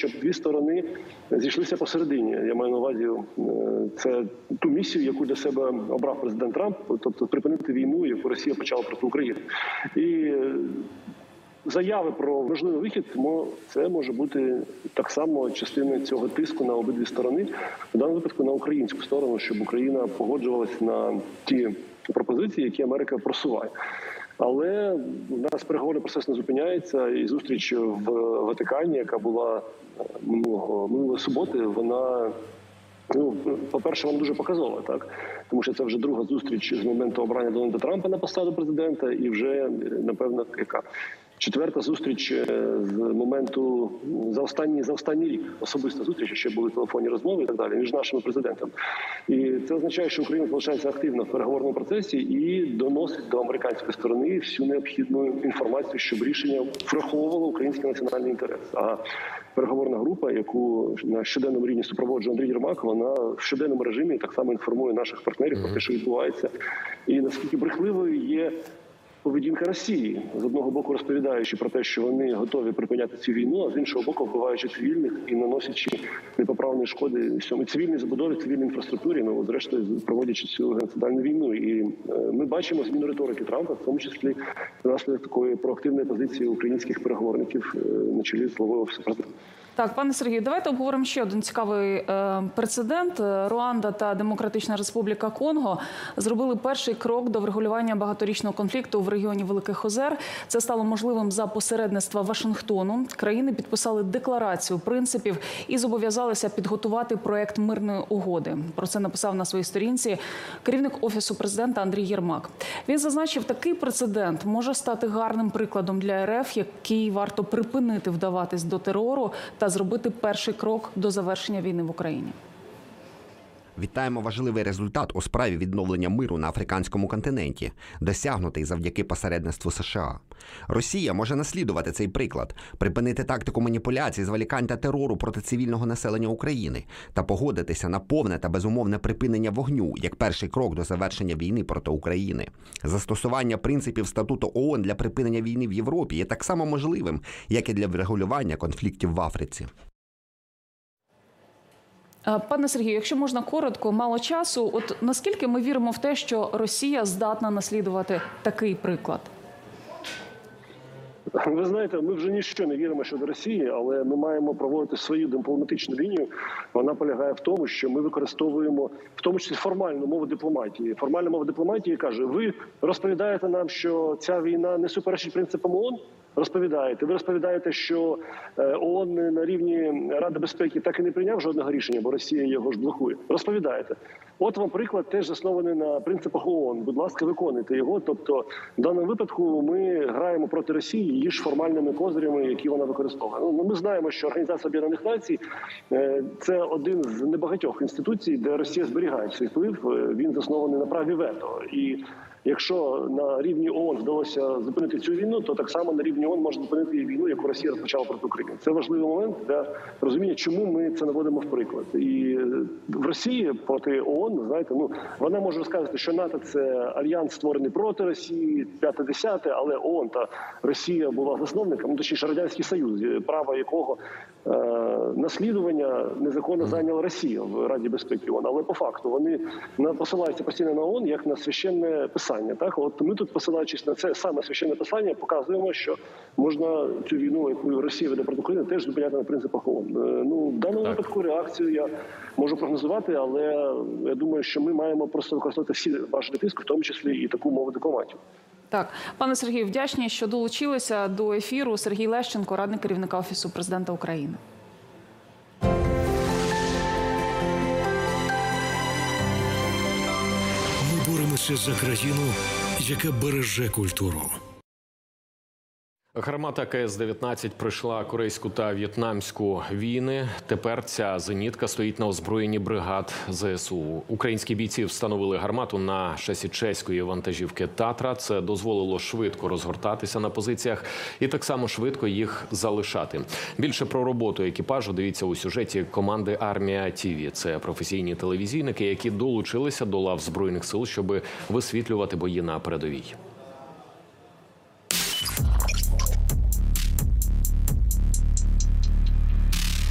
щоб дві сторони зійшлися посередині. Я маю на увазі це ту місію, яку для себе обрав президент Трамп, тобто припинити війну, яку Росія почала проти України. І заяви про можливий вихід, це може бути так само частиною цього тиску на обидві сторони, в даному випадку на українську сторону, щоб Україна погоджувалась на ті пропозиції, які Америка просуває. Але у нас переговорний процес не зупиняється, і зустріч в Ватикані, яка була минулої суботи, вона, по-перше, вона дуже показова, так? Тому що це вже друга зустріч з моменту обрання Дональда Трампа на посаду президента, і вже, напевно, яка четверта зустріч з моменту за останній рік. Особиста зустріч, ще були телефонні розмови і так далі, між нашими президентами. І це означає, що Україна залишається активно в переговорному процесі і доносить до американської сторони всю необхідну інформацію, щоб рішення враховувало український національний інтерес. А переговорна група, яку на щоденному рівні супроводжує Андрій Єрмак, вона в щоденному режимі так само інформує наших партнерів про те, що відбувається. І наскільки брехливою є поведінка Росії, з одного боку розповідаючи про те, що вони готові припиняти цю війну, а з іншого боку вбиваючи цивільних і наносячи непоправної шкоди всьому цивільній забудові, цивільній інфраструктурі, зрештою проводячи цю геноцидальну війну. І ми бачимо зміну риторики Трампа, в тому числі внаслідок такої проактивної позиції українських переговорників на чолі з главою Офісу президента. Так, пане Сергію, давайте обговоримо ще один цікавий прецедент. Руанда та Демократична Республіка Конго зробили перший крок до врегулювання багаторічного конфлікту в регіоні Великих Озер. Це стало можливим за посередництва Вашингтону. Країни підписали декларацію принципів і зобов'язалися підготувати проект мирної угоди. Про це написав на своїй сторінці керівник Офісу президента Андрій Єрмак. Він зазначив, такий прецедент може стати гарним прикладом для РФ, який варто припинити вдаватись до терору та зробити перший крок до завершення війни в Україні. Вітаємо важливий результат у справі відновлення миру на африканському континенті, досягнутий завдяки посередництву США. Росія може наслідувати цей приклад, припинити тактику маніпуляцій, зволікань та терору проти цивільного населення України та погодитися на повне та безумовне припинення вогню як перший крок до завершення війни проти України. Застосування принципів статуту ООН для припинення війни в Європі є так само можливим, як і для врегулювання конфліктів в Африці. Пане Сергію, якщо можна коротко, мало часу. От наскільки ми віримо в те, що Росія здатна наслідувати такий приклад? Ви знаєте, ми вже ніщо не віримо щодо Росії, але ми маємо проводити свою дипломатичну лінію. Вона полягає в тому, що ми використовуємо, в тому числі, формальну мову дипломатії. Формальна мова дипломатії каже, ви розповідаєте нам, що ця війна не суперечить принципам ООН? Розповідаєте. Ви розповідаєте, що ООН на рівні Ради безпеки так і не прийняв жодного рішення, бо Росія його ж блокує. Розповідаєте. От вам приклад, теж заснований на принципах ООН. Будь ласка, виконуйте його. Тобто, в даному випадку ми граємо проти Росії її ж формальними козирями, які вона використовує. Ми знаємо, що Організація Об'єднаних Націй – це один з небагатьох інституцій, де Росія зберігає свій вплив. Він заснований на праві вето. І якщо на рівні ООН вдалося зупинити цю війну, то так само на рівні ООН можна зупинити і війну, яку Росія розпочала проти України. Це важливий момент для розуміння, чому ми це наводимо в приклад. І в Росії проти ООН, знаєте, вона може розказати, що НАТО – це альянс, створений проти Росії, 5-10, але ООН та Росія була засновником, точніше Радянський Союз, право якого наслідування незаконно зайняла Росія в Раді безпеки ООН. Але по факту вони посилаються постійно на ООН як на священне писання. Так? От ми тут, посилаючись на це саме священне писання, показуємо, що можна цю війну, яку Росія веде проти України, теж зупиняти на принципах ООН. В даному випадку реакцію я можу прогнозувати, але я думаю, що ми маємо просто використовувати всі важелі тиску, в тому числі і таку мову дипломатії. Так, пане Сергію, вдячні, що долучилися до ефіру. Сергій Лещенко, радник керівника Офісу президента України. Ми боремося за країну, яка береже культуру. Гармата КС-19 пройшла корейську та в'єтнамську війни. Тепер ця зенітка стоїть на озброєнні бригад ЗСУ. Українські бійці встановили гармату на шасі чеської вантажівки «Татра». Це дозволило швидко розгортатися на позиціях і так само швидко їх залишати. Більше про роботу екіпажу дивіться у сюжеті команди «Армія ТІВІ». Це професійні телевізійники, які долучилися до лав Збройних сил, щоб висвітлювати бої на передовій.